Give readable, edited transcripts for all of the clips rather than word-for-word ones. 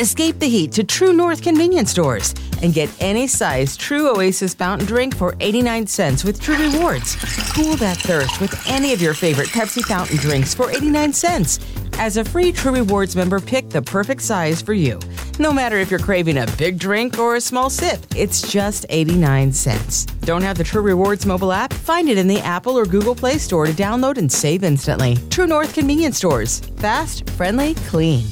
Escape the heat to True North convenience stores and get any size True Oasis fountain drink for 89 cents with True Rewards. Cool that thirst with any of your favorite Pepsi fountain drinks for 89 cents. As a free True Rewards member, pick the perfect size for you. No matter if you're craving a big drink or a small sip, it's just 89 cents. Don't have the True Rewards mobile app? Find it in the Apple or Google Play Store to download and save instantly. True North convenience stores. Fast, friendly, clean.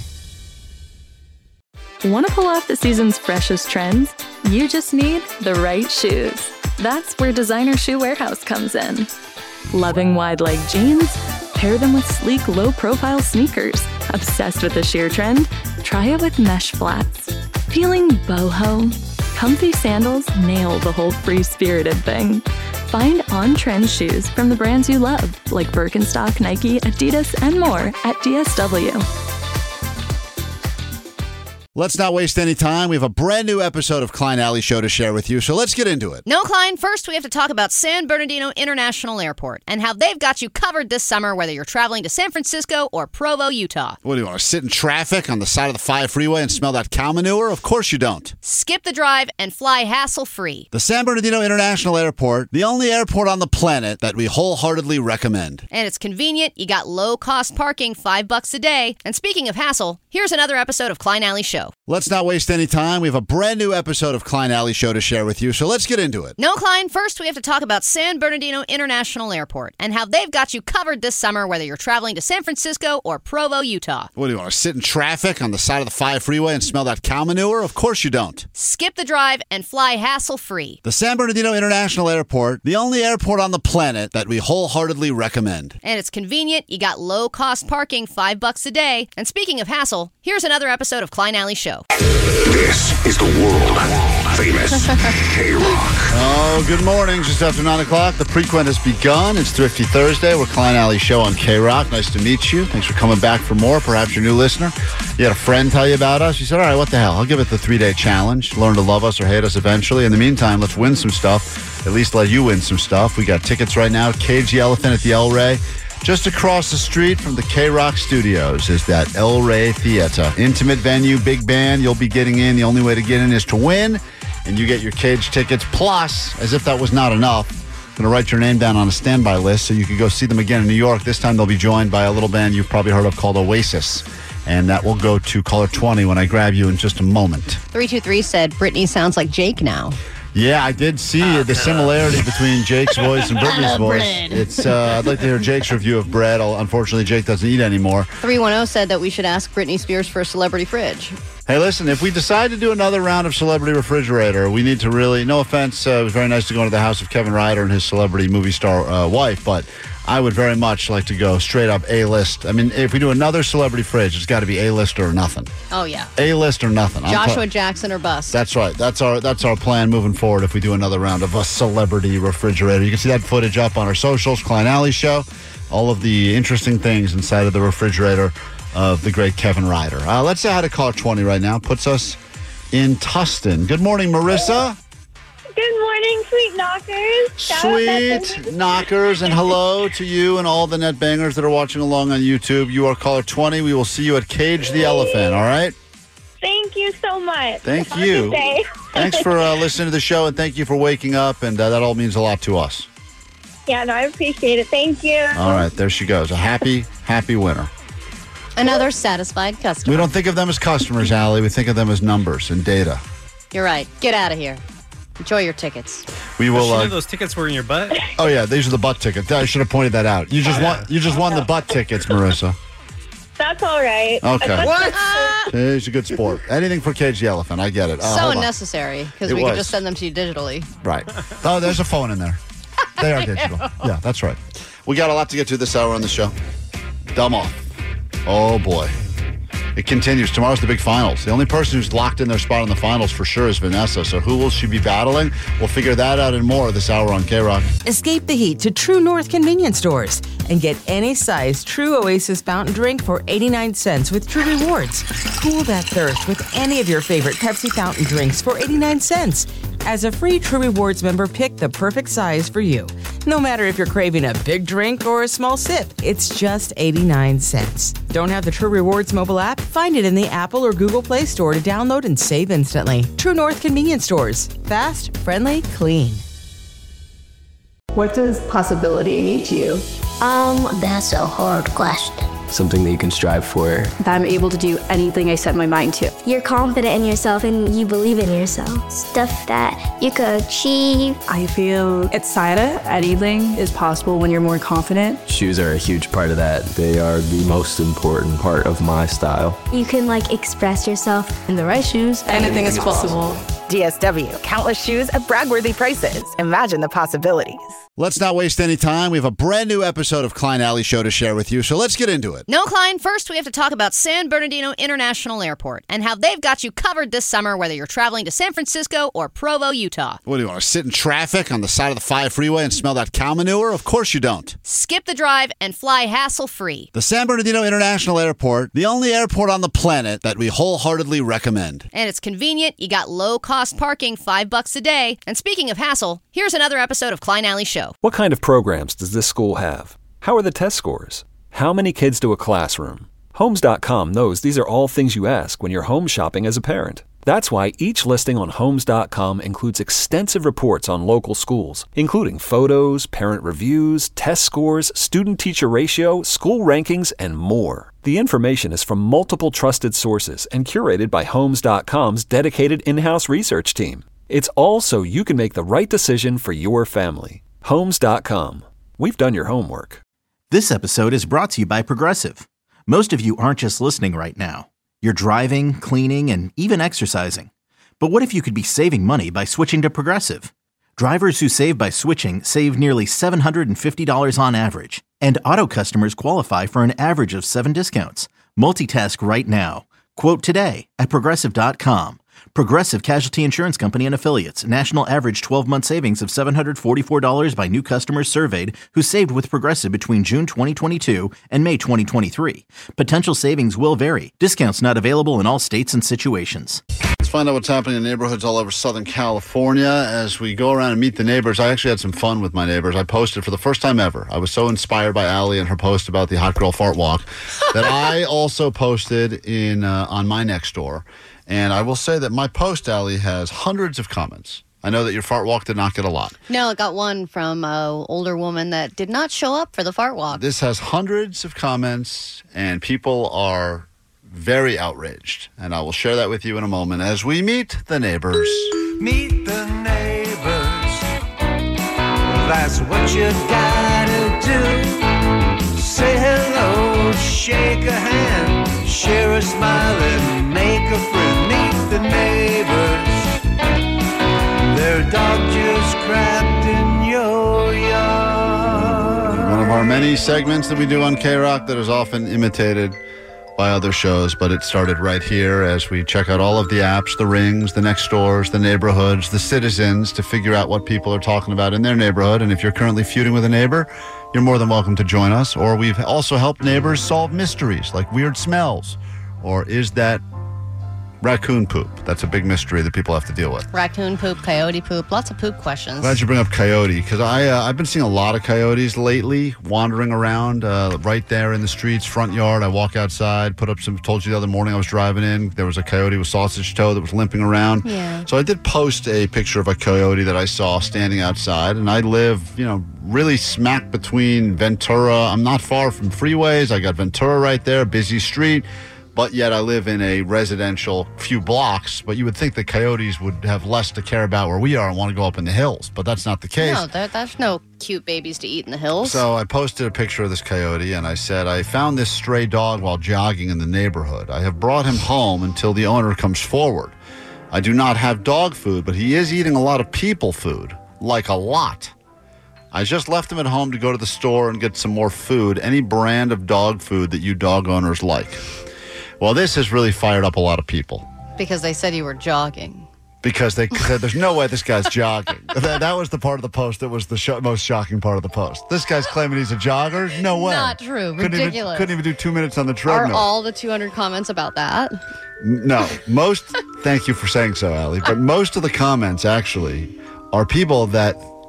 Want to pull off the season's freshest trends? You just need the right shoes. That's where Designer Shoe Warehouse comes in. Loving wide leg jeans? Pair them with sleek, low-profile sneakers. Obsessed with the sheer trend? Try it with mesh flats. Feeling boho? Comfy sandals nail the whole free-spirited thing. Find on-trend shoes from the brands you love, like Birkenstock, Nike, Adidas, and more at DSW. Let's not waste any time. We have a brand new episode of Klein Alley Show to share with you, so let's get into it. No, Klein, first we have to talk about San Bernardino International Airport and how they've got you covered this summer, whether you're traveling to San Francisco or Provo, Utah. What, do you want to sit in traffic on the side of the 5 freeway and smell that cow manure? Of course you don't. Skip the drive and fly hassle-free. The San Bernardino International Airport, the only airport on the planet that we wholeheartedly recommend. And it's convenient. You got low-cost parking, $5 a day. And speaking of hassle, here's another episode of Klein Alley Show. Let's not waste any time. We have a brand new episode of Klein Alley Show to share with you, so let's get into it. No, Klein, first we have to talk about San Bernardino International Airport and how they've got you covered this summer, whether you're traveling to San Francisco or Provo, Utah. What, do you want to sit in traffic on the side of the 5 freeway and smell that cow manure? Of course you don't. Skip the drive and fly hassle-free. The San Bernardino International Airport, the only airport on the planet that we wholeheartedly recommend. And it's convenient. You got low-cost parking, $5 a day. And speaking of hassle, here's another episode of Klein Alley Show. This is the world-famous K-Rock. Oh, good morning. Just after 9 o'clock, the Prequent has begun. It's Thrifty Thursday. We're Klein Alley Show on K-Rock. Nice to meet you. Thanks for coming back for more. Perhaps you're a new listener. You had a friend tell you about us. You said, all right, what the hell? I'll give it the 3-day challenge. Learn to love us or hate us eventually. In the meantime, let's win some stuff. At least let you win some stuff. We got tickets right now. Cage the Elephant at the El Rey. Just across the street from the K-Rock Studios is that El Rey Theater. Intimate venue, big band. You'll be getting in. The only way to get in is to win. And you get your Cage tickets. Plus, as if that was not enough, I'm going to write your name down on a standby list so you can go see them again in New York. This time they'll be joined by a little band you've probably heard of called Oasis. And that will go to caller 20 when I grab you in just a moment. 323 said Britney sounds like Jake now. Yeah, I did see the similarity between Jake's voice and Britney's voice. It's I'd like to hear Jake's review of bread. Unfortunately, Jake doesn't eat anymore. 310 said that we should ask Britney Spears for a celebrity fridge. Hey, listen, if we decide to do another round of Celebrity Refrigerator, we need to really, no offense, it was very nice to go into the house of Kevin Ryder and his celebrity movie star wife, but I would very much like to go straight up A-list. I mean, if we do another celebrity fridge, it's got to be A-list or nothing. Oh, yeah. A-list or nothing. Joshua Jackson or bust. That's right. That's our plan moving forward if we do another round of a Celebrity Refrigerator. You can see that footage up on our socials, Klein Alley Show. All of the interesting things inside of the refrigerator of the great Kevin Ryder. Let's say hi to caller 20 right now. Puts us in Tustin. Good morning, Marissa. Good morning, sweet knockers. Sweet knockers, and hello to you and all the net bangers that are watching along on YouTube. You are caller 20. We will see you at Cage the Elephant, all right? Thank you so much. Thank Have a you. good day. Thanks for listening to the show, and thank you for waking up, and that all means a lot to us. Yeah, no, I appreciate it. Thank you. All right, there she goes. A happy winner. Another satisfied customer. We don't think of them as customers, Allie. We think of them as numbers and data. You're right. Get out of here. Enjoy your tickets. We will. Those tickets were in your butt. Oh yeah, these are the butt tickets. I should have pointed that out. You just won the butt tickets, Marissa. That's all right. Okay. What? She's a good sport. Anything for Cage the Elephant. I get it. So hold on. unnecessary because It we was. could just send them to you digitally. Right. Oh, there's a phone in there. They are digital. Yeah, that's right. We got a lot to get to this hour on the show. Dumb off. Oh boy. It continues. Tomorrow's the big finals. The only person who's locked in their spot in the finals for sure is Vanessa. So who will she be battling? We'll figure that out and more this hour on K-Rock. Escape the heat to True North convenience stores and get any size True Oasis fountain drink for 89 cents with True Rewards. Cool that thirst with any of your favorite Pepsi fountain drinks for 89 cents. As a free True Rewards member, pick the perfect size for you. No matter if you're craving a big drink or a small sip, it's just 89 cents. Don't have the True Rewards mobile app? Find it in the Apple or Google Play Store to download and save instantly. True North Convenience Stores. Fast, friendly, clean. What does possibility mean to you? That's a hard question. Something that you can strive for. That I'm able to do anything I set my mind to. You're confident in yourself and you believe in yourself. Stuff that you could achieve. I feel excited. Anything is possible when you're more confident. Shoes are a huge part of that. They are the most important part of my style. You can express yourself. In the right shoes, anything is possible. DSW, countless shoes at brag-worthy prices. Imagine the possibilities. Let's not waste any time. We have a brand new episode of Klein Alley Show to share with you, so let's get into it. No, Klein, first we have to talk about San Bernardino International Airport and how they've got you covered this summer, whether you're traveling to San Francisco or Provo, Utah. What, do you want to sit in traffic on the side of the 5 freeway and smell that cow manure? Of course you don't. Skip the drive and fly hassle-free. The San Bernardino International Airport, the only airport on the planet that we wholeheartedly recommend. And it's convenient. You got low-cost parking, $5 a day. And speaking of hassle, here's another episode of Klein Alley Show. What kind of programs does this school have? How are the test scores? How many kids do a classroom? Homes.com knows these are all things you ask when you're home shopping as a parent. That's why each listing on Homes.com includes extensive reports on local schools, including photos, parent reviews, test scores, student-teacher ratio, school rankings, and more. The information is from multiple trusted sources and curated by Homes.com's dedicated in-house research team. It's all so you can make the right decision for your family. Homes.com. We've done your homework. This episode is brought to you by Progressive. Most of you aren't just listening right now. You're driving, cleaning, and even exercising. But what if you could be saving money by switching to Progressive? Drivers who save by switching save nearly $750 on average. And auto customers qualify for an average of 7 discounts. Multitask right now. Quote today at Progressive.com. Progressive Casualty Insurance Company and Affiliates. National average 12-month savings of $744 by new customers surveyed who saved with Progressive between June 2022 and May 2023. Potential savings will vary. Discounts not available in all states and situations. Let's find out what's happening in neighborhoods all over Southern California as we go around and meet the neighbors. I actually had some fun with my neighbors. I posted for the first time ever. I was so inspired by Allie and her post about the Hot Girl Fart Walk that I also posted on my next door. And I will say that my post, Allie, has hundreds of comments. I know that your fart walk did not get a lot. No, it got one from an older woman that did not show up for the fart walk. This has hundreds of comments, and people are very outraged. And I will share that with you in a moment as we meet the neighbors. Meet the neighbors. That's what you gotta do. Say hello, shake a hand, share a smile, and make a friend. Meet the neighbors. Their dog just crapped in your yard. One of our many segments that we do on K-Rock that is often imitated by other shows, but it started right here as we check out all of the apps, the Rings, the Next Doors, the neighborhoods, the citizens to figure out what people are talking about in their neighborhood. And if you're currently feuding with a neighbor, you're more than welcome to join us. Or we've also helped neighbors solve mysteries like weird smells. Or is that raccoon poop? That's a big mystery that people have to deal with. Raccoon poop, coyote poop, lots of poop questions. Glad you bring up coyote, because I've been seeing a lot of coyotes lately wandering around right there in the streets, front yard. I walk outside, told you the other morning I was driving in, there was a coyote with sausage toe that was limping around. Yeah. So I did post a picture of a coyote that I saw standing outside, and I live, really smack between Ventura. I'm not far from freeways. I got Ventura right there, busy street. But yet I live in a residential few blocks, but you would think the coyotes would have less to care about where we are and want to go up in the hills, but that's not the case. No, there's no cute babies to eat in the hills. So I posted a picture of this coyote, and I said, I found this stray dog while jogging in the neighborhood. I have brought him home until the owner comes forward. I do not have dog food, but he is eating a lot of people food, like a lot. I just left him at home to go to the store and get some more food, any brand of dog food that you dog owners like. Well, this has really fired up a lot of people. Because they said you were jogging. Because they said, there's no way this guy's jogging. That was the part of the post that was the most shocking part of the post. This guy's claiming he's a jogger? No way. Not true. Ridiculous. Couldn't even do 2 minutes on the treadmill. Are all the 200 comments about that? No. Thank you for saying so, Allie. But most of the comments, actually, are people that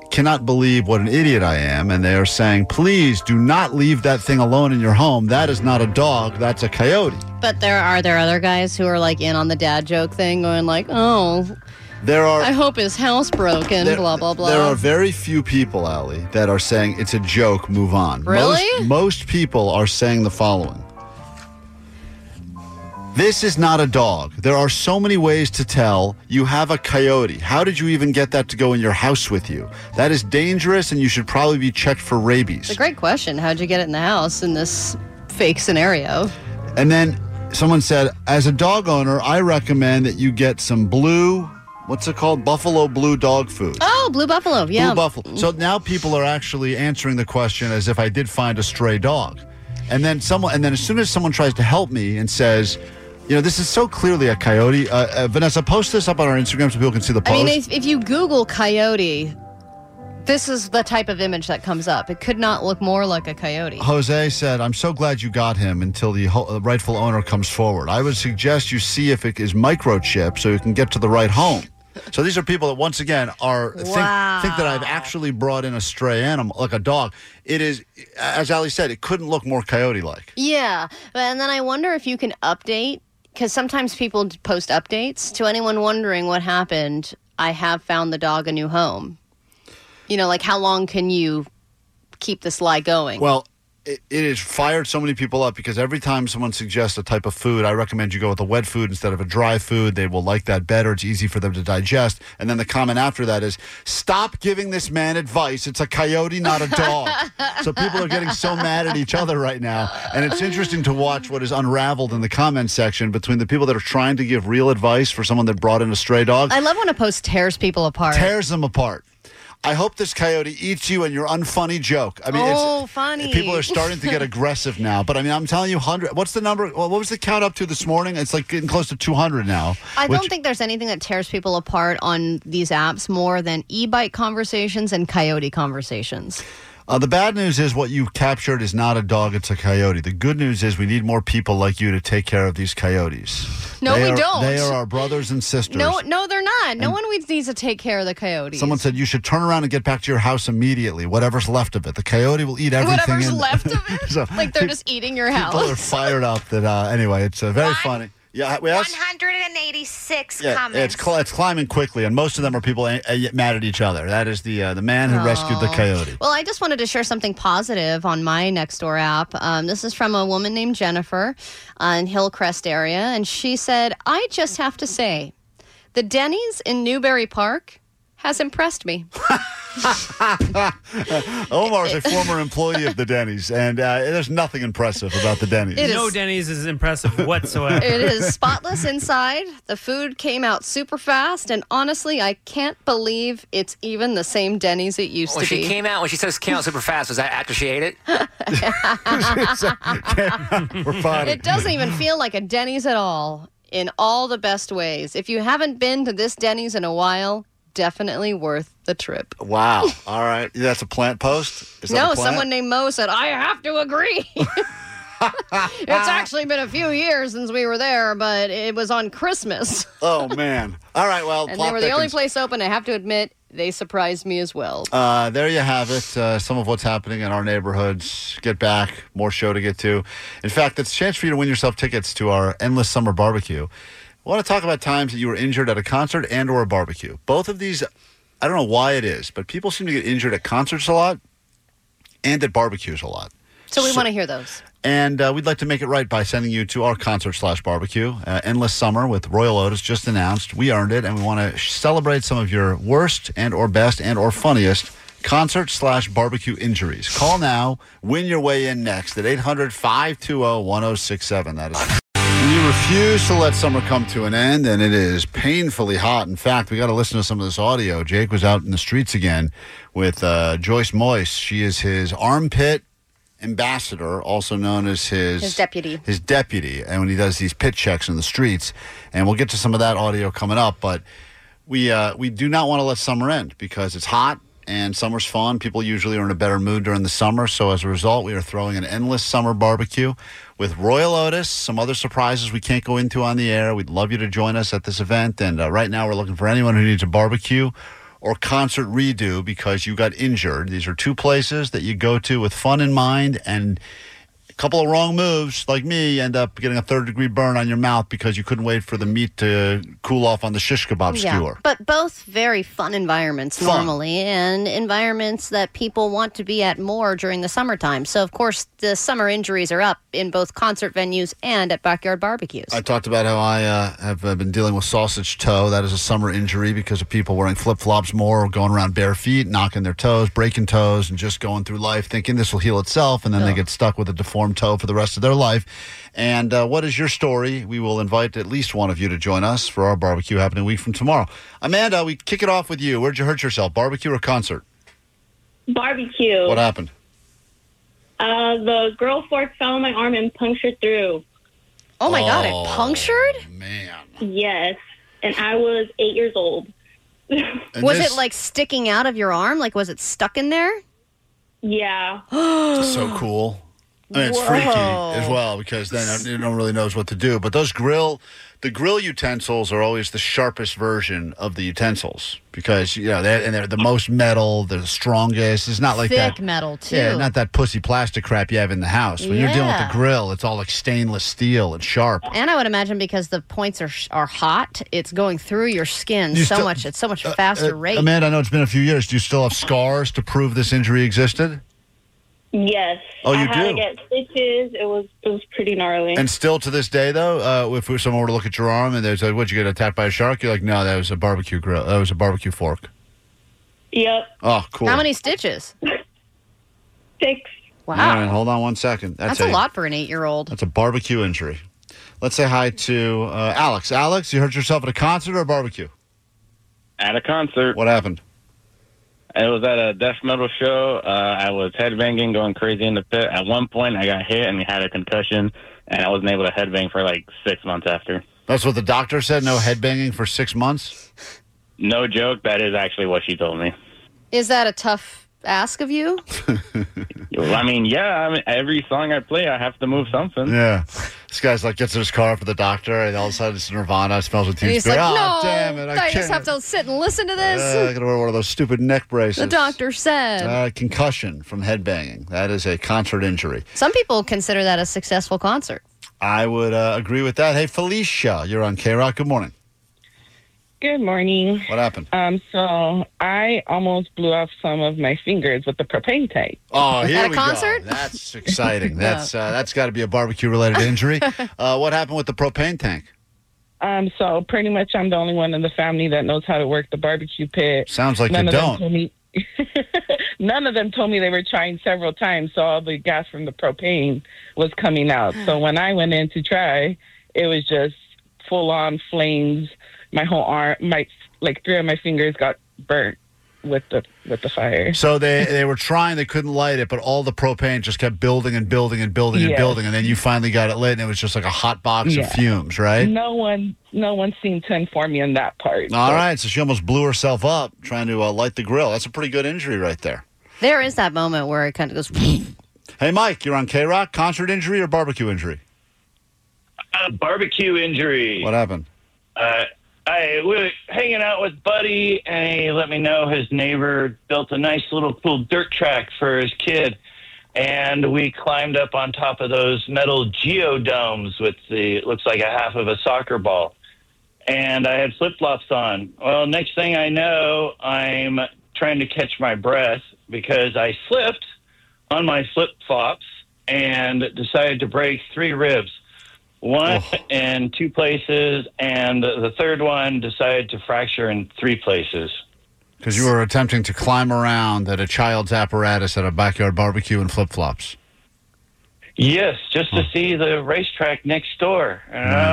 cannot believe what an idiot I am, and they are saying, please do not leave that thing alone in your home. That is not a dog. That's a coyote. But are there other guys who are like in on the dad joke thing going like, oh, I hope his house broken, blah, blah, blah. There are very few people, Allie, that are saying it's a joke, move on. Really? Most people are saying the following. This is not a dog. There are so many ways to tell you have a coyote. How did you even get that to go in your house with you? That is dangerous, and you should probably be checked for rabies. It's a great question. How'd you get it in the house in this fake scenario? And then someone said, as a dog owner, I recommend that you get some what's it called? Buffalo Blue dog food. Oh, Blue Buffalo, yeah. Blue Buffalo. So now people are actually answering the question as if I did find a stray dog. And then as soon as someone tries to help me and says, this is so clearly a coyote. Vanessa, post this up on our Instagram so people can see the post. I mean, if you Google coyote, this is the type of image that comes up. It could not look more like a coyote. Jose said, I'm so glad you got him until the rightful owner comes forward. I would suggest you see if it is microchipped so you can get to the right home. So these are people that, once again, think that I've actually brought in a stray animal, like a dog. It is, as Ali said, it couldn't look more coyote-like. Yeah, and then I wonder if you can update, because sometimes people post updates. To anyone wondering what happened, I have found the dog a new home. Like how long can you keep this lie going? Well, it has fired so many people up because every time someone suggests a type of food, I recommend you go with a wet food instead of a dry food. They will like that better. It's easy for them to digest. And then the comment after that is, stop giving this man advice. It's a coyote, not a dog. So people are getting so mad at each other right now. And it's interesting to watch what is unraveled in the comment section between the people that are trying to give real advice for someone that brought in a stray dog. I love when a post tears people apart. Tears them apart. I hope this coyote eats you and your unfunny joke. I mean, funny. People are starting to get aggressive now. But I mean, I'm telling you, 100. What's the number? Well, what was the count up to this morning? It's like getting close to 200 now. I don't think there's anything that tears people apart on these apps more than e-bike conversations and coyote conversations. The bad news is what you captured is not a dog, it's a coyote. The good news is we need more people like you to take care of these coyotes. No, we don't. They are our brothers and sisters. No, they're not. No one needs to take care of the coyotes. Someone said you should turn around and get back to your house immediately, whatever's left of it. The coyote will eat everything. Whatever's left of it? So like they're just eating your house. People are fired up. Anyway, it's very funny. Yeah, 186 comments. It's climbing quickly, and most of them are people mad at each other. That is the man who rescued the coyote. Well, I just wanted to share something positive on my Nextdoor app. This is from a woman named Jennifer in Hillcrest area, and she said, I just have to say, the Denny's in Newbury Park has impressed me. Omar is a former employee of the Denny's, and there's nothing impressive about the Denny's. No Denny's is impressive whatsoever. It is spotless inside. The food came out super fast, and honestly, I can't believe it's even the same Denny's it used to be. When she says came out super fast, was that after she ate it? It doesn't even feel like a Denny's at all, in all the best ways. If you haven't been to this Denny's in a while, definitely worth the trip. Wow. All right. That's a plant post? No, someone named Mo said, I have to agree. It's actually been a few years since we were there, but it was on Christmas. Oh, man. All right, well. And they were the only place open. I have to admit, they surprised me as well. There you have it. Some of what's happening in our neighborhoods. Get back. More show to get to. In fact, it's a chance for you to win yourself tickets to our Endless Summer Barbecue. I want to talk about times that you were injured at a concert and or a barbecue. Both of these, I don't know why it is, but people seem to get injured at concerts a lot and at barbecues a lot. So we want to hear those. And we'd like to make it right by sending you to our concert/barbecue. Endless Summer with Royal Otis just announced. We earned it, and we want to celebrate some of your worst and or best and or funniest concert/barbecue injuries. Call now. Win your way in next at 800-520-1067. That is... You refuse to let summer come to an end, and it is painfully hot. In fact, we got to listen to some of this audio. Jake was out in the streets again with Joyce Moyes. She is his armpit ambassador, also known as his deputy. His deputy, and when he does these pit checks in the streets. And we'll get to some of that audio coming up, but we do not want to let summer end because it's hot. And summer's fun. People usually are in a better mood during the summer. So as a result, we are throwing an endless summer barbecue with Royal Otis, some other surprises we can't go into on the air. We'd love you to join us at this event. And right now we're looking for anyone who needs a barbecue or Concert Redo because you got injured. These are two places that you go to with fun in mind, and a couple of wrong moves, like me, end up getting a third-degree burn on your mouth because you couldn't wait for the meat to cool off on the shish kebab skewer. But both very fun environments normally, and environments that people want to be at more during the summertime. So, of course, the summer injuries are up in both concert venues and at backyard barbecues. I talked about how I have been dealing with sausage toe. That is a summer injury because of people wearing flip-flops more, or going around bare feet, knocking their toes, breaking toes, and just going through life thinking this will heal itself, and then they get stuck with a deformed toe for the rest of their life. And what is your story? We will invite at least one of you to join us for our barbecue happening a week from tomorrow. Amanda, we kick it off with you. Where'd you hurt yourself, barbecue or concert? Barbecue. What happened? The grill fork fell on my arm and punctured through. Oh, my God, it punctured? Man. Yes, and I was 8 years old. Was it, like, sticking out of your arm? Like, was it stuck in there? Yeah. So cool. I mean, it's freaky as well because then you don't really knows what to do. But the grill utensils are always the sharpest version of the utensils because they're the most metal, they're the strongest. It's not like thick that metal too. Yeah, not that pussy plastic crap you have in the house. When you're dealing with the grill, it's all like stainless steel and sharp. And I would imagine because the points are hot, it's going through your skin it's so much faster rate. Amanda, I know it's been a few years. Do you still have scars to prove this injury existed? Yes. Oh, you I had do? to get stitches. It was pretty gnarly. And still to this day, though, if someone were to look at your arm and they said, "What'd you get attacked by a shark?" You're like, "No, that was a barbecue grill. That was a barbecue fork." Yep. Oh, cool. How many stitches? 6. Wow. All right, hold on one second. That's a lot for an 8-year-old. That's a barbecue injury. Let's say hi to Alex. Alex, you hurt yourself at a concert or a barbecue? At a concert. What happened? It was at a death metal show. I was headbanging, going crazy in the pit. At one point, I got hit and had a concussion, and I wasn't able to headbang for like 6 months after. That's what the doctor said? No headbanging for 6 months? No joke. That is actually what she told me. Is that a tough ask of you? I mean, every song I play, I have to move something. Yeah. This guy's like gets in his car for the doctor, and all of a sudden it's Nirvana, smells with And Teen he's Spirit. like, Oh, no, damn it. I just have to sit and listen to this. I gotta wear one of those stupid neck braces. The doctor said. Concussion from headbanging. That is a concert injury. Some people consider that a successful concert. I would agree with that. Hey, Felicia, you're on K-Rock. Good morning. Good morning. What happened? So I almost blew off some of my fingers with the propane tank. Oh, here At a we concert? go. That's exciting. That's got to be a barbecue-related injury. What happened with the propane tank? So pretty much I'm the only one in the family that knows how to work the barbecue pit. Sounds like you don't. None of them told me they were trying several times, so all the gas from the propane was coming out. So when I went in to try, it was just full-on flames. My whole arm, like 3 of my fingers got burnt with the fire. So they were trying, they couldn't light it, but all the propane just kept building and building and building and building, and then you finally got it lit, and it was just like a hot box of fumes, right? No one seemed to inform me on that part. All right, so she almost blew herself up trying to light the grill. That's a pretty good injury right there. There is that moment where it kind of goes. Hey, Mike, you're on K-Rock. Concert injury or barbecue injury? Barbecue injury. What happened? I was hanging out with Buddy, and he let me know his neighbor built a nice little cool dirt track for his kid. And we climbed up on top of those metal geodomes with looks like a half of a soccer ball. And I had flip-flops on. Well, next thing I know, I'm trying to catch my breath because I slipped on my flip-flops and decided to break 3 ribs. One in 2 places, and the third one decided to fracture in 3 places. Because you were attempting to climb around at a child's apparatus at a backyard barbecue in flip-flops. Yes, just to see the racetrack next door.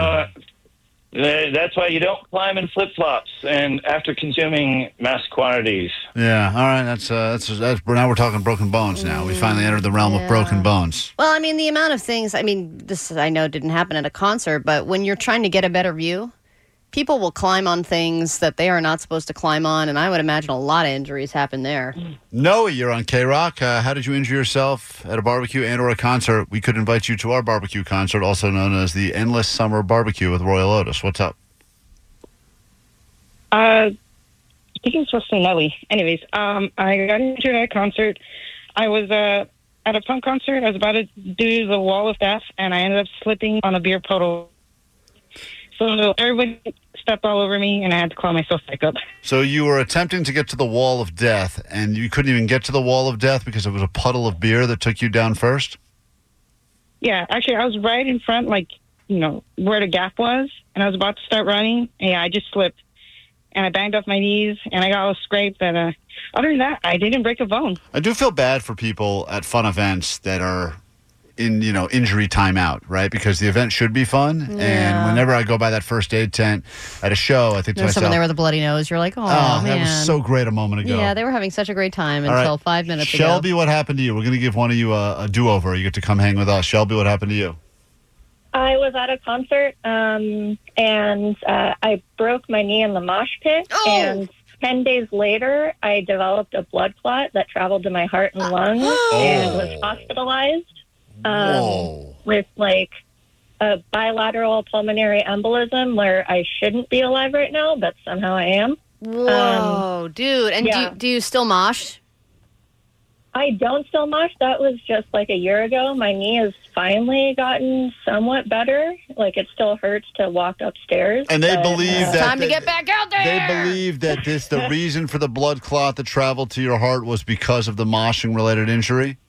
That's why you don't climb in flip-flops and after consuming mass quantities. Yeah, all right. That's now we're talking broken bones now. We finally entered the realm of broken bones. Well, I mean, the amount of things, this I know didn't happen at a concert, but when you're trying to get a better view, people will climb on things that they are not supposed to climb on, and I would imagine a lot of injuries happen there. Noah, you're on K-Rock. How did you injure yourself at a barbecue and or a concert? We could invite you to our barbecue concert, also known as the Endless Summer Barbecue with Royal Otis. What's up? think it was supposed to say Nelly. Anyways, I got injured at a concert. I was at a punk concert. I was about to do the Wall of Death, and I ended up slipping on a beer puddle. So everybody stepped all over me, and I had to call myself back up. So you were attempting to get to the Wall of Death, and you couldn't even get to the Wall of Death because it was a puddle of beer that took you down first? Yeah, actually, I was right in front, like, where the gap was, and I was about to start running, and I just slipped. And I banged off my knees, and I got all scraped. And other than that, I didn't break a bone. I do feel bad for people at fun events that are in, injury timeout, right? Because the event should be fun. Yeah. And whenever I go by that first aid tent at a show, I think to There's myself, someone there with a bloody nose. You're like, oh, man. that was so great a moment ago. Yeah, they were having such a great time All until right. 5 minutes ago. Shelby, what happened to you? We're going to give one of you a do-over. You get to come hang with us. Shelby, what happened to you? I was at a concert, and I broke my knee in the mosh pit. Oh. And 10 days later, I developed a blood clot that traveled to my heart and lungs and was hospitalized with, like, a bilateral pulmonary embolism where I shouldn't be alive right now, but somehow I am. Whoa, dude. And yeah. do you still mosh? I don't still mosh. That was just like a year ago. My knee has finally gotten somewhat better. Like, it still hurts to walk upstairs. And they believe that time to get back out there. They believe that the reason for the blood clot that traveled to your heart was because of the moshing related injury.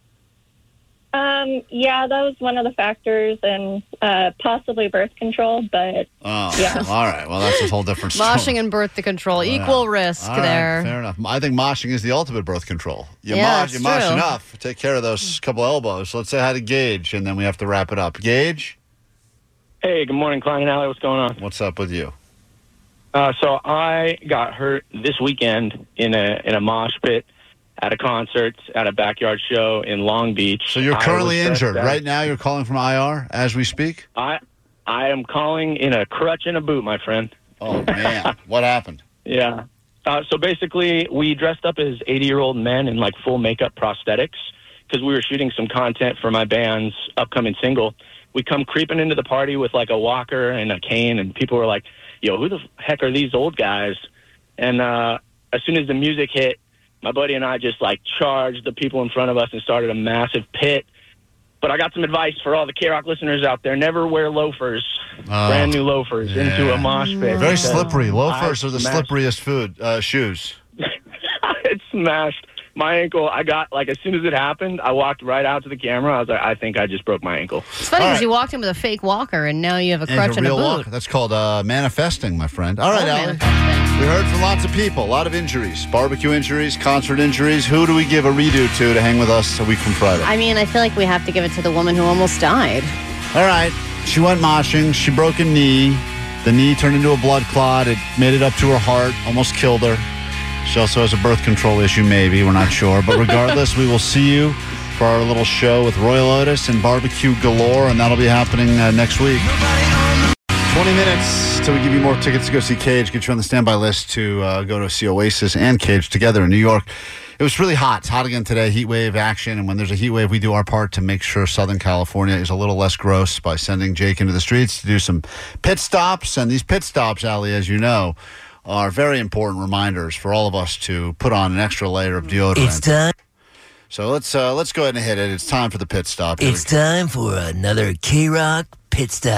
Yeah, that was one of the factors, and possibly birth control. But yeah. All right. Well, that's a whole different story. Moshing and birth control, equal risk All right, there. fair enough. I think moshing is the ultimate birth control. You mosh true. enough, take care of those couple elbows. Let's say hi to Gage, and then we have to wrap it up. Gage? Hey, good morning, Klein and Allie. What's going on? What's up with you? So I got hurt this weekend in a mosh pit at a concert at a backyard show in Long Beach. So you're currently injured. Right now you're calling from IR as we speak? I am calling in a crutch and a boot, my friend. Oh, man. What happened? Yeah. So basically, we dressed up as 80-year-old men in, like, full makeup prosthetics because we were shooting some content for my band's upcoming single. We come creeping into the party with, like, a walker and a cane, and people were like, yo, who the heck are these old guys? And as soon as the music hit, my buddy and I just, like, charged the people in front of us and started a massive pit. But I got some advice for all the K-Rock listeners out there. Never wear loafers, brand new loafers, into a mosh pit. Very slippery. Loafers are the slipperiest shoes. It smashed my ankle. I got, like, as soon as it happened, I walked right out to the camera. I was like, I think I just broke my ankle. It's funny because you walked in with a fake walker, and now you have a crutch and a boot. Walker. That's called manifesting, my friend. All right, Allie. We heard from lots of people, a lot of injuries, barbecue injuries, concert injuries. Who do we give a redo to hang with us a week from Friday? I mean, I feel like we have to give it to the woman who almost died. All right. She went moshing. She broke a knee. The knee turned into a blood clot. It made it up to her heart, almost killed her. She also has a birth control issue, maybe. We're not sure. But regardless, we will see you for our little show with Royal Otis and Barbecue Galore, and that'll be happening next week. 20 minutes till we give you more tickets to go see Cage. Get you on the standby list to go to see Oasis and Cage together in New York. It was really hot. It's hot again today, heat wave action. And when there's a heat wave, we do our part to make sure Southern California is a little less gross by sending Jake into the streets to do some pit stops. And these pit stops, Allie, as you know, are very important reminders for all of us to put on an extra layer of deodorant. It's time. So let's go ahead and hit it. It's time for the pit stop. It's time for another K-Rock pit stop.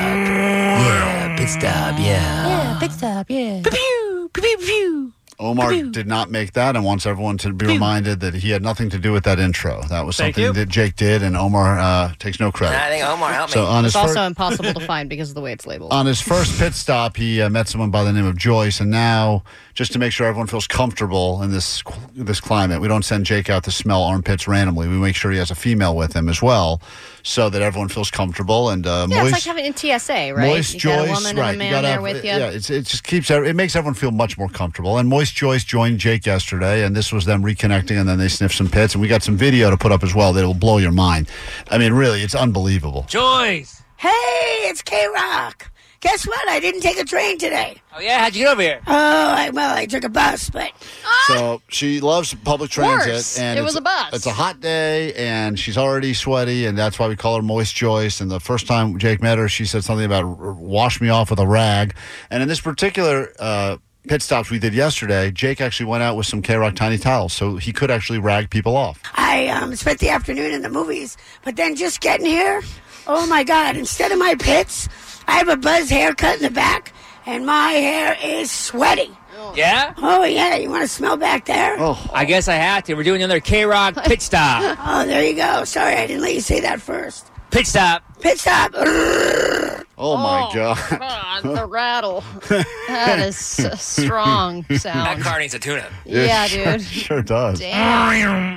Yeah, pit stop, yeah. Yeah, pit stop, yeah. Pew, pew, pew, pew. Omar did not make that and wants everyone to be reminded that he had nothing to do with that intro. That was something that Jake did, and Omar takes no credit. I think Omar helped me. It's also impossible to find because of the way it's labeled. On his first pit stop, he met someone by the name of Joyce, and now, just to make sure everyone feels comfortable in this climate, we don't send Jake out to smell armpits randomly. We make sure he has a female with him as well, so that everyone feels comfortable. And it's like having in TSA, right? Moist you Joyce, got a woman and a man there with you. Yeah, it just it makes everyone feel much more comfortable. And Moist Joyce joined Jake yesterday, and this was them reconnecting, and then they sniffed some pits, and we got some video to put up as well that will blow your mind. I mean, really, it's unbelievable. Joyce! Hey, it's K-Rock. Guess what? I didn't take a train today. Oh, yeah? How'd you get over here? Oh, I took a bus, but... So she loves public transit. Worse. And It was a bus. It's a hot day, and she's already sweaty, and that's why we call her Moist Joyce. And the first time Jake met her, she said something about wash me off with a rag. And in this particular pit stops we did yesterday, Jake actually went out with some K-Rock tiny towels, so he could actually rag people off. I spent the afternoon in the movies, but then just getting here, oh my God, instead of my pits, I have a buzz haircut in the back, and my hair is sweaty. Yeah? Oh, yeah. You want to smell back there? Oh. I guess I have to. We're doing another K-Rock pit stop. Oh, there you go. Sorry, I didn't let you say that first. Pit stop. Pit stop. Oh, my God. God, the rattle. That is a strong sound. That car needs a tune-up. Yeah, dude. Sure does. Damn.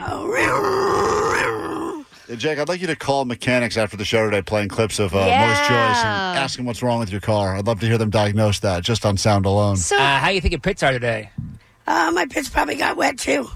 Jake, I'd like you to call mechanics after the show today playing clips of Moist Joyce and ask them what's wrong with your car. I'd love to hear them diagnose that just on sound alone. So, how you think your pits are today? My pits probably got wet, too.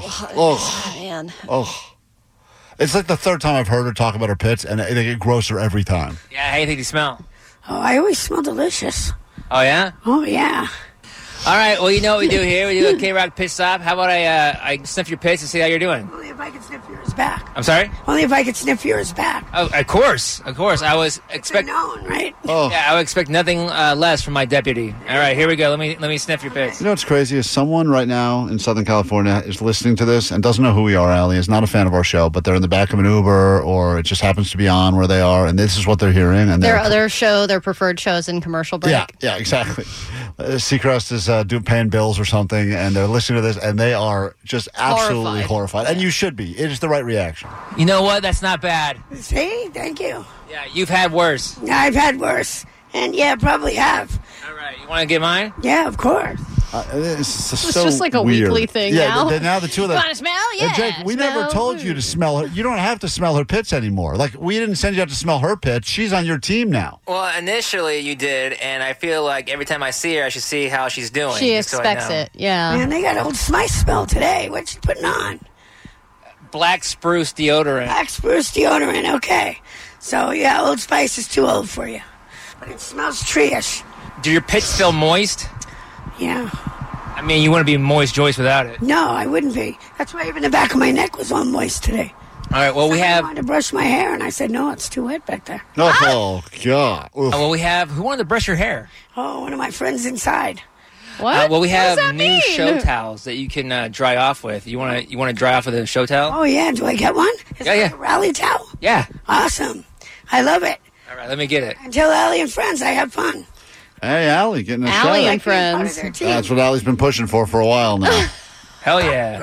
Oh, man. Oh. It's like the third time I've heard her talk about her pits, and they get grosser every time. Yeah, how you think they smell? Oh, I always smell delicious. Oh, yeah? Oh, yeah. All right, well, you know what we do here. We do a K-Rock pit stop. How about I sniff your pits and see how you're doing? Only if I could sniff yours back. I'm sorry? Only if I could sniff yours back. Oh, of course. I was expect. known, right? Oh. Yeah, I would expect nothing less from my deputy. All right, here we go. Let me sniff your pits. You know what's crazy is someone right now in Southern California is listening to this and doesn't know who we are, Allie, is not a fan of our show, but they're in the back of an Uber or it just happens to be on where they are, and this is what they're hearing. And their other show, their preferred shows in commercial break. Yeah, exactly. Seacrest is paying bills or something, and they're listening to this, and they are just absolutely horrified. And you should be. It is the right reaction. You know what? That's not bad. See? Thank you. Yeah, you've had worse. I've had worse. And, yeah, probably have. All right, you want to get mine? Yeah, of course. It's just like a weird. weekly thing now. now. Now the two of them. You want to smell? Yeah. Jake, we never told you to smell her. You don't have to smell her pits anymore. Like, we didn't send you out to smell her pits. She's on your team now. Well, initially you did, and I feel like every time I see her, I should see how she's doing. She expects it, yeah. Man, they got Old Spice smell today. What you putting on? Black spruce deodorant. Black spruce deodorant, okay. So, yeah, Old Spice is too old for you. But it smells tree-ish. Do your pits feel moist? Yeah. I mean, you wouldn't be Moist Joyce without it. No, I wouldn't be. That's why even the back of my neck was all moist today. All right, well, we have... I wanted to brush my hair, and I said, no, it's too wet back there. Oh, God. Well, we have... Who wanted to brush your hair? Oh, one of my friends inside. What? Well, we have that new mean? show towels that you can dry off with. You want to dry off with a show towel? Oh, yeah. Do I get one? Is it like a rally towel? Yeah. Awesome. I love it. All right, let me get it. And tell Allie and friends I have fun. Hey, Allie, getting a Allie shout. and friends. That's what Allie's been pushing for a while now. Hell yeah.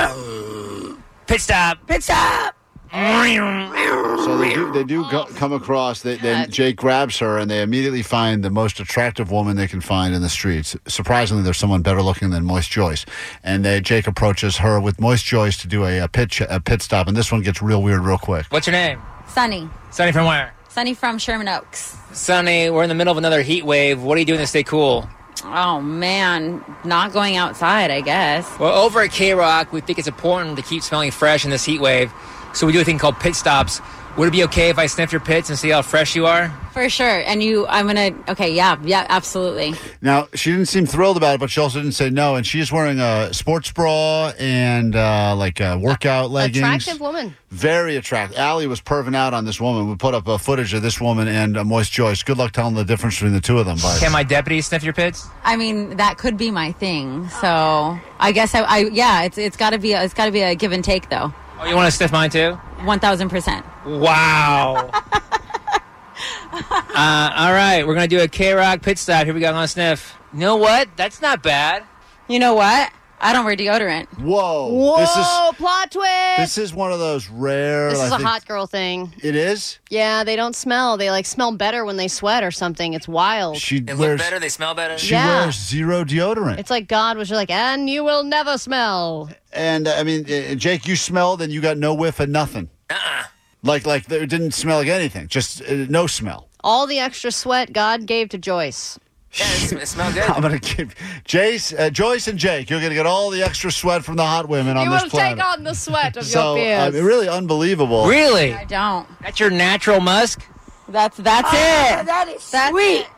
Pit stop. Pit stop. So they do come across. Jake grabs her, and they immediately find the most attractive woman they can find in the streets. Surprisingly, there's someone better looking than Moist Joyce. And Jake approaches her with Moist Joyce to do a pit stop, and this one gets real weird real quick. What's your name? Sunny. Sunny from where? Sunny from Sherman Oaks. Sunny, we're in the middle of another heat wave. What are you doing to stay cool? Oh, man. Not going outside, I guess. Well, over at K-Rock, we think it's important to keep smelling fresh in this heat wave. So we do a thing called pit stops. Would it be okay if I sniff your pits and see how fresh you are? For sure. And yeah, absolutely. Now, she didn't seem thrilled about it, but she also didn't say no. And she's wearing a sports bra and workout leggings. Attractive woman. Very attractive. Allie was perving out on this woman. We put up footage of this woman and Moist Joyce. Good luck telling the difference between the two of them. Can my deputy sniff your pits? I mean, that could be my thing. So I guess it's got to be a give and take though. Oh, you want to sniff mine too? 1,000%. Wow. All right, we're going to do a K-Rock pit stop. Here we go. I'm going to sniff. You know what? That's not bad. You know what? I don't wear deodorant. Whoa. Plot twist. This is one of those rare... This is a hot girl thing. It is? Yeah, they don't smell. They smell better when they sweat or something. It's wild. They look better? They smell better? She wears zero deodorant. It's like God was just like, and you will never smell. And, Jake, you smelled and you got no whiff of nothing. Like it didn't smell like anything. Just no smell. All the extra sweat God gave to Joyce. Yeah, it smells good. I'm going to give Joyce and Jake, you're going to get all the extra sweat from the hot women on this planet. You will take on the sweat of your peers. Really unbelievable. Really? I don't. That's your natural musk? That's it. That is sweet.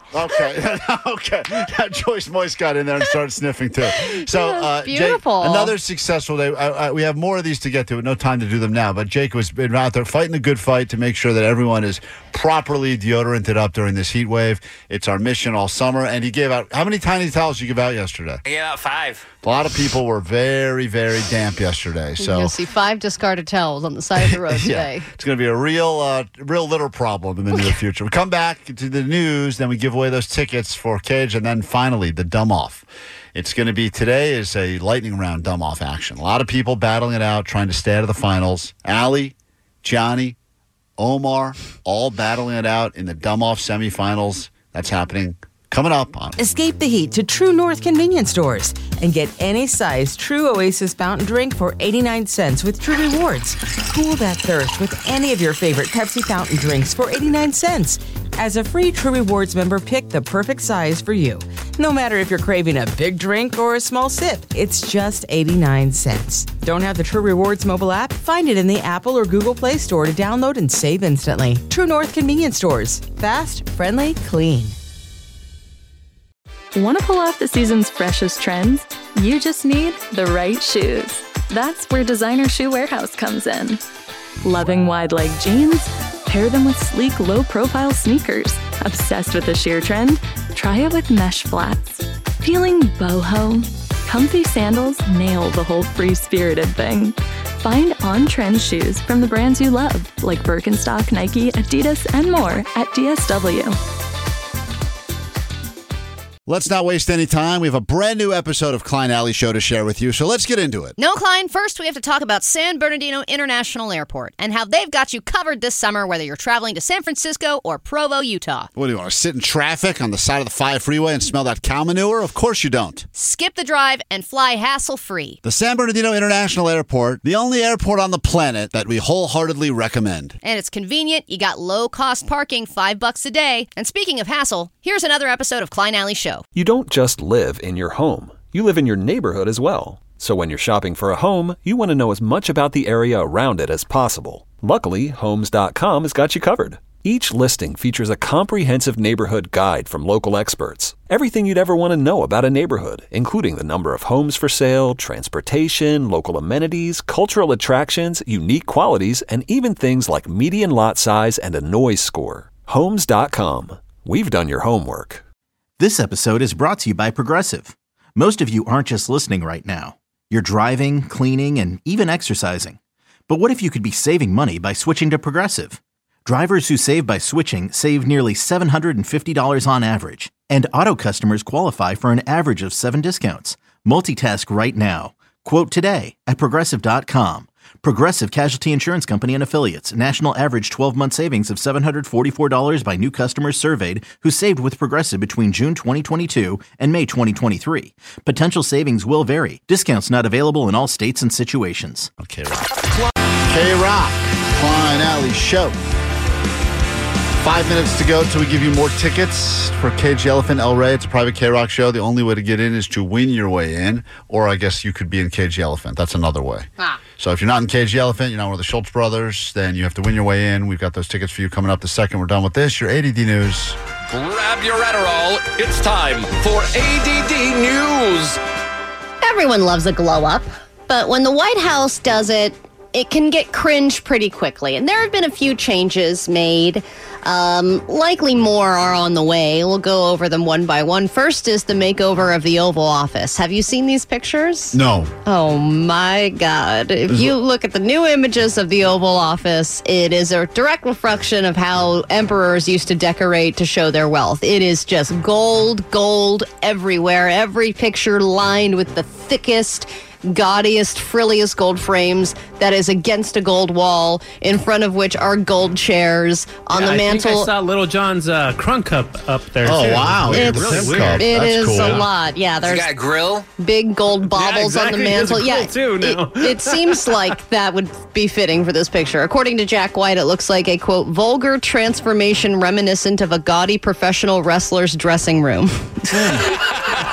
Okay. Okay. Joyce Moist got in there and started sniffing too. So, beautiful. Jake, another successful day. We have more of these to get to. No time to do them now. But Jake has been out there fighting a good fight to make sure that everyone is properly deodoranted up during this heat wave. It's our mission all summer. And he gave out, how many tiny towels did you give out yesterday? I gave out 5. A lot of people were very, very damp yesterday. So you'll see 5 discarded towels on the side of the road today. It's going to be a real litter problem in the near future. We come back to the news, then we give away those tickets for Cage, and then finally the dumb off. It's going to be today is a lightning round dumb off action. A lot of people battling it out, trying to stay out of the finals. Allie, Johnny, Omar, all battling it out in the dumb off semifinals. That's happening. Coming up on Escape the heat to True North convenience stores and get any size True Oasis fountain drink for 89 cents with True Rewards. Cool that thirst with any of your favorite Pepsi fountain drinks for 89 cents. As a free True Rewards member, pick the perfect size for you. No matter if you're craving a big drink or a small sip, it's just 89 cents. Don't have the True Rewards mobile app? Find it in the Apple or Google Play Store to download and save instantly. True North convenience stores. Fast, friendly, clean. Want to pull off the season's freshest trends? You just need the right shoes. That's where Designer Shoe Warehouse comes in. Loving wide leg jeans? Pair them with sleek, low-profile sneakers. Obsessed with the sheer trend? Try it with mesh flats. Feeling boho? Comfy sandals nail the whole free-spirited thing. Find on-trend shoes from the brands you love, like Birkenstock, Nike, Adidas, and more at DSW. Let's not waste any time. We have a brand new episode of Klein Alley Show to share with you, so let's get into it. No, Klein, first we have to talk about San Bernardino International Airport and how they've got you covered this summer, whether you're traveling to San Francisco or Provo, Utah. What do you want to sit in traffic on the side of the 5 freeway and smell that cow manure? Of course you don't. Skip the drive and fly hassle-free. The San Bernardino International Airport, the only airport on the planet that we wholeheartedly recommend. And it's convenient. You got low-cost parking, $5 a day. And speaking of hassle, here's another episode of Klein Alley Show. You don't just live in your home. You live in your neighborhood as well. So when you're shopping for a home, you want to know as much about the area around it as possible. Luckily, Homes.com has got you covered. Each listing features a comprehensive neighborhood guide from local experts. Everything you'd ever want to know about a neighborhood, including the number of homes for sale, transportation, local amenities, cultural attractions, unique qualities, and even things like median lot size and a noise score. Homes.com. We've done your homework. This episode is brought to you by Progressive. Most of you aren't just listening right now. You're driving, cleaning, and even exercising. But what if you could be saving money by switching to Progressive? Drivers who save by switching save nearly $750 on average. And auto customers qualify for an average of 7 discounts. Multitask right now. Quote today at Progressive.com. Progressive Casualty Insurance Company and Affiliates. National average 12-month savings of $744 by new customers surveyed who saved with Progressive between June 2022 and May 2023. Potential savings will vary. Discounts not available in all states and situations. K-Rock. K-Rock. Klein Alley Show. 5 minutes to go till we give you more tickets for Cage the Elephant El Rey. It's a private K-Rock show. The only way to get in is to win your way in, or I guess you could be in Cage the Elephant. That's another way. So if you're not in Cage the Elephant, you're not one of the Schultz brothers, then you have to win your way in. We've got those tickets for you coming up the second we're done with this. Your ADD News. Grab your Adderall. It's time for ADD News. Everyone loves a glow up, but when the White House does it, it can get cringe pretty quickly. And there have been a few changes made. Likely more are on the way. We'll go over them one by one. First is the makeover of the Oval Office. Have you seen these pictures? No. Oh my God. If you look at the new images of the Oval Office, it is a direct reflection of how emperors used to decorate to show their wealth. It is just gold everywhere. Every picture lined with the thickest, gaudiest, frilliest gold frames that is against a gold wall, in front of which are gold chairs on the mantle. I think I saw Little John's crunk cup up there. Oh, too. wow. It's really weird. It That's is cool. a lot. Yeah, there's got a grill, big gold baubles on the mantle. It's cool too now. It seems like that would be fitting for this picture. According to Jack White, it looks like a, quote, vulgar transformation reminiscent of a gaudy professional wrestler's dressing room.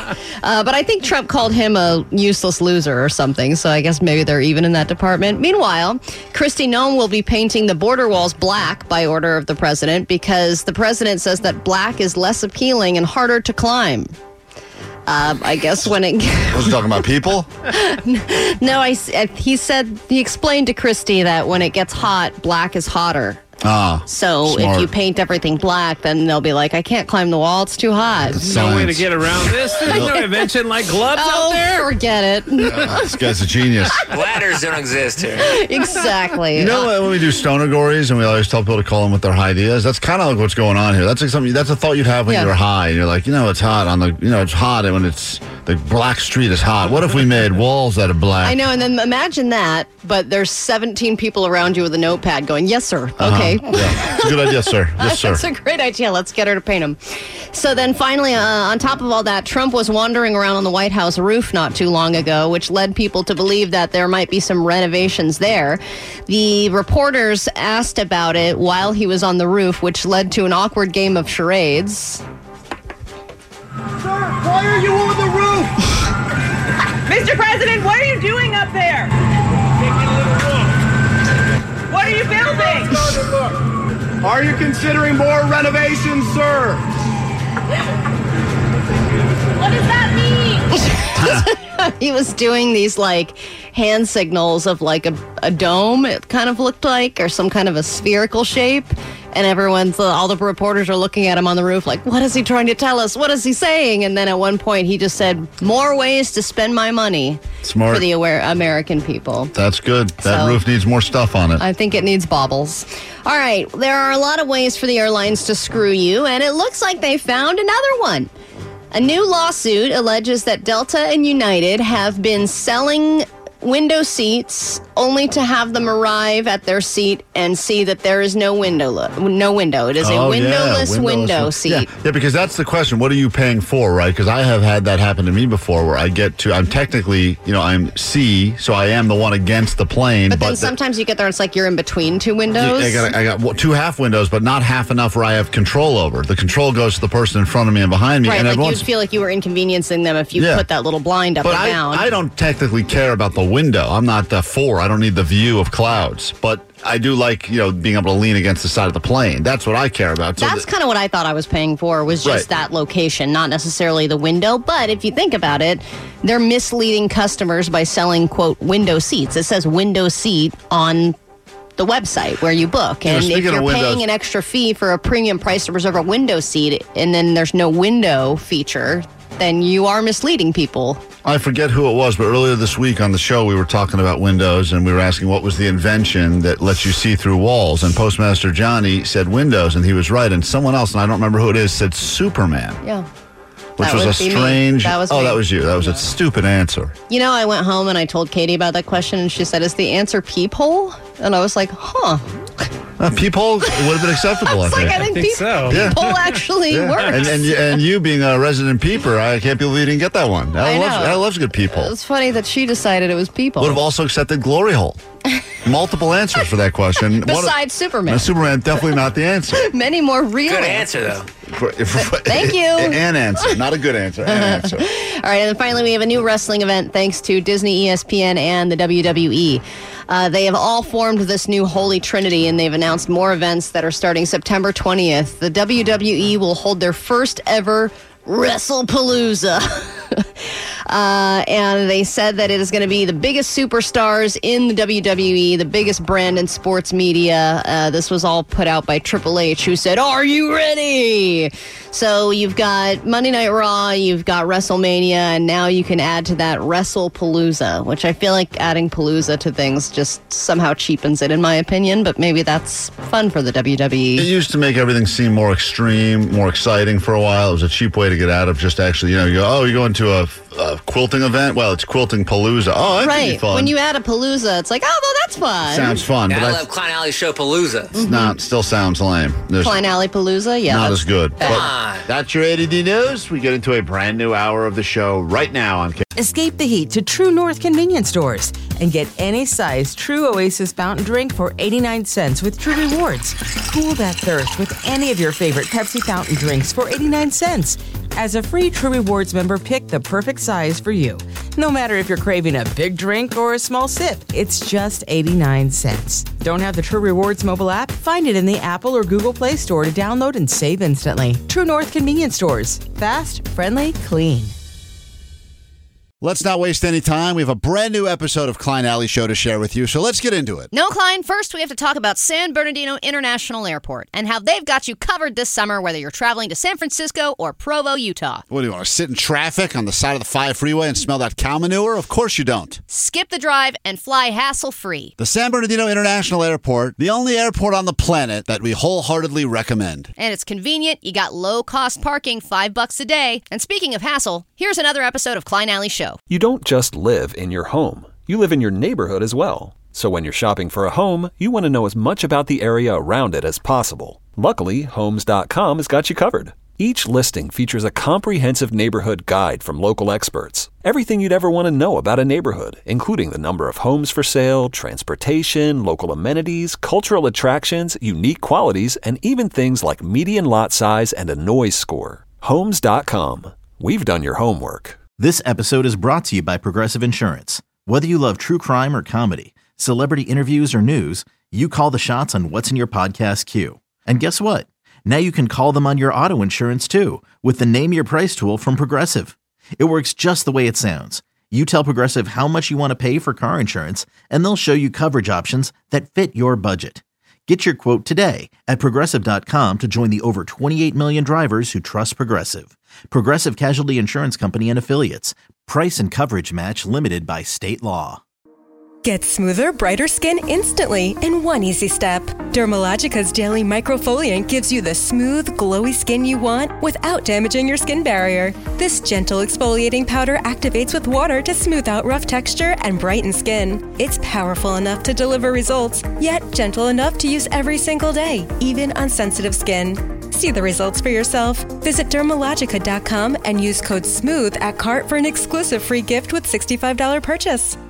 But I think Trump called him a useless loser or something, so I guess maybe they're even in that department. Meanwhile, Kristi Noem will be painting the border walls black by order of the president because the president says that black is less appealing and harder to climb. I guess when it... Was he talking about people? No, he explained to Kristi that when it gets hot, black is hotter. So smart. if you paint everything black, then they'll be like, I can't climb the wall, it's too hot. No way to get around this. There's no invention like gloves out there. Forget it. This guy's a genius. Ladders don't exist here. Exactly. You know when we do stonagories and we always tell people to call them with their ideas? That's kind of like what's going on here. That's like something. That's a thought you'd have when you're high. And you're like, it's hot it's hot when it's the black street is hot. What if we made walls out of black? I know, and then imagine that, but there's 17 people around you with a notepad going, yes, sir. Okay. Yeah, it's a good idea, sir. Yes, sir. That's a great idea. Let's get her to paint them. So then finally, on top of all that, Trump was wandering around on the White House roof not too long ago, which led people to believe that there might be some renovations there. The reporters asked about it while he was on the roof, which led to an awkward game of charades. Sir, why are you on the roof? Mr. President, what are you doing up there? Taking a little look. What are you building? Are you considering more renovations, sir? What does that mean? He was doing these hand signals of a dome, it kind of looked like, or some kind of a spherical shape. And all the reporters are looking at him on the roof like, what is he trying to tell us? What is he saying? And then at one point he just said, more ways to spend my money. Smart. For the American people. That's good. That roof needs more stuff on it. I think it needs baubles. All right. There are a lot of ways for the airlines to screw you, and it looks like they found another one. A new lawsuit alleges that Delta and United have been selling window seats only to have them arrive at their seat and see that there is no window. It is a windowless window seat. Yeah, because that's the question. What are you paying for, right? Because I have had that happen to me before where I'm technically, I'm C, so I am the one against the plane. But then sometimes you get there, it's like you're in between two windows. I got two half windows, but not half enough where I have control over. The control goes to the person in front of me and behind me. Right, and you'd feel like you were inconveniencing them if you put that little blind up or down. I don't technically care about the window. I'm not the four. I don't need the view of clouds. But I do like, being able to lean against the side of the plane. That's what I care about. That's kind of what I thought I was paying for, was just that location, not necessarily the window. But if you think about it, they're misleading customers by selling, quote, window seats. It says window seat on the website where you book. And if you're paying an extra fee for a premium price to reserve a window seat and then there's no window feature, then you are misleading people. I forget who it was, but earlier this week on the show, we were talking about windows, and we were asking what was the invention that lets you see through walls. And Postmaster Johnny said windows, and he was right. And someone else, and I don't remember who it is, said Superman. Yeah. Which was a strange... That was that was you. That was a stupid answer. I went home and I told Katie about that question, and she said, is the answer peephole? And I was like, huh. Peephole would have been acceptable, I think. I think so. Peephole actually works. And you being a resident peeper, I can't believe you didn't get that one. I loves good peephole. It's funny that she decided it was peephole. Would have also accepted glory hole. Multiple answers for that question. Besides Superman. Superman, definitely not the answer. Many more real Good answer, though. Thank you. An answer. Not a good answer. An answer. All right, and then finally we have a new wrestling event thanks to Disney, ESPN, and the WWE. They have all formed this new Holy Trinity, and they've announced more events that are starting September 20th. The WWE will hold their first ever WrestlePalooza. And they said that it is going to be the biggest superstars in the WWE, the biggest brand in sports media. This was all put out by Triple H, who said, "Are you ready?" So you've got Monday Night Raw, you've got WrestleMania, and now you can add to that WrestlePalooza, which I feel like adding Palooza to things just somehow cheapens it, in my opinion, but maybe that's fun for the WWE. It used to make everything seem more extreme, more exciting for a while. It was a cheap way to get out of just actually, you go, you're going to a quilting event? Well, it's Quilting Palooza. Oh, that could be fun. When you add a Palooza, it's like, oh, well, that's fun. Sounds fun. I love Klein Alley Show Palooza. It's still sounds lame. Klein Alley Palooza? Yeah. Not as good. But that's your ADD News. We get into a brand new hour of the show right now on Escape the heat to True North convenience stores and get any size True Oasis fountain drink for 89 cents with True Rewards. Cool that thirst with any of your favorite Pepsi fountain drinks for 89 cents. As a free True Rewards member, pick the perfect size for you. No matter if you're craving a big drink or a small sip, it's just 89 cents. Don't have the True Rewards mobile app? Find it in the Apple or Google Play Store to download and save instantly. True North Convenience Stores. Fast, friendly, clean. Let's not waste any time. We have a brand new episode of Klein Alley Show to share with you, so let's get into it. No, Klein, first we have to talk about San Bernardino International Airport and how they've got you covered this summer, whether you're traveling to San Francisco or Provo, Utah. What do you want to sit in traffic on the side of the 5 freeway and smell that cow manure? Of course you don't. Skip the drive and fly hassle-free. The San Bernardino International Airport, the only airport on the planet that we wholeheartedly recommend. And it's convenient. You got low-cost parking, $5 a day. And speaking of hassle, here's another episode of Klein Alley Show. You don't just live in your home. You live in your neighborhood as well. So when you're shopping for a home, you want to know as much about the area around it as possible. Luckily, Homes.com has got you covered. Each listing features a comprehensive neighborhood guide from local experts. Everything you'd ever want to know about a neighborhood, including the number of homes for sale, transportation, local amenities, cultural attractions, unique qualities, and even things like median lot size and a noise score. Homes.com. We've done your homework. This episode is brought to you by Progressive Insurance. Whether you love true crime or comedy, celebrity interviews or news, you call the shots on what's in your podcast queue. And guess what? Now you can call them on your auto insurance too with the Name Your Price tool from Progressive. It works just the way it sounds. You tell Progressive how much you want to pay for car insurance, and they'll show you coverage options that fit your budget. Get your quote today at Progressive.com to join the over 28 million drivers who trust Progressive. Progressive Casualty Insurance Company and Affiliates. Price and coverage match limited by state law. Get smoother, brighter skin instantly in one easy step. Dermalogica's Daily Microfoliant gives you the smooth, glowy skin you want without damaging your skin barrier. This gentle exfoliating powder activates with water to smooth out rough texture and brighten skin. It's powerful enough to deliver results, yet gentle enough to use every single day, even on sensitive skin. See the results for yourself. Visit Dermalogica.com and use code SMOOTH at cart for an exclusive free gift with $65 purchase.